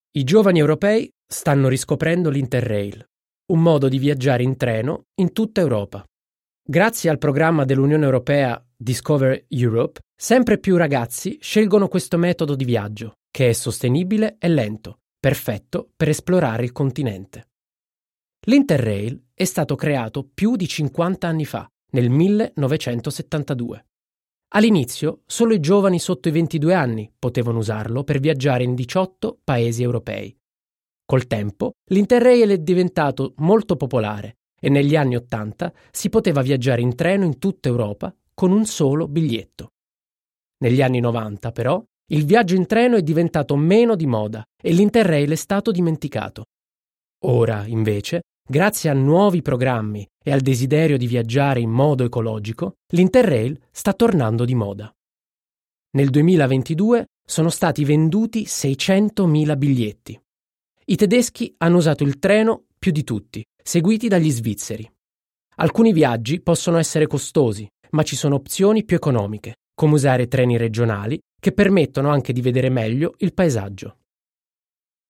I giovani europei stanno riscoprendo l'Interrail, un modo di viaggiare in treno in tutta Europa. Grazie al programma dell'Unione Europea Discover Europe, sempre più ragazzi scelgono questo metodo di viaggio, che è sostenibile e lento, perfetto per esplorare il continente. L'Interrail è stato creato più di 50 anni fa, nel 1972. All'inizio solo i giovani sotto i 22 anni potevano usarlo per viaggiare in 18 paesi europei. Col tempo, l'Interrail è diventato molto popolare e negli anni 80 si poteva viaggiare in treno in tutta Europa con un solo biglietto. Negli anni 90, però, il viaggio in treno è diventato meno di moda e l'Interrail è stato dimenticato. Ora, invece, grazie a nuovi programmi e al desiderio di viaggiare in modo ecologico, l'Interrail sta tornando di moda. Nel 2022 sono stati venduti 600.000 biglietti. I tedeschi hanno usato il treno più di tutti, seguiti dagli svizzeri. Alcuni viaggi possono essere costosi, ma ci sono opzioni più economiche, come usare treni regionali che permettono anche di vedere meglio il paesaggio.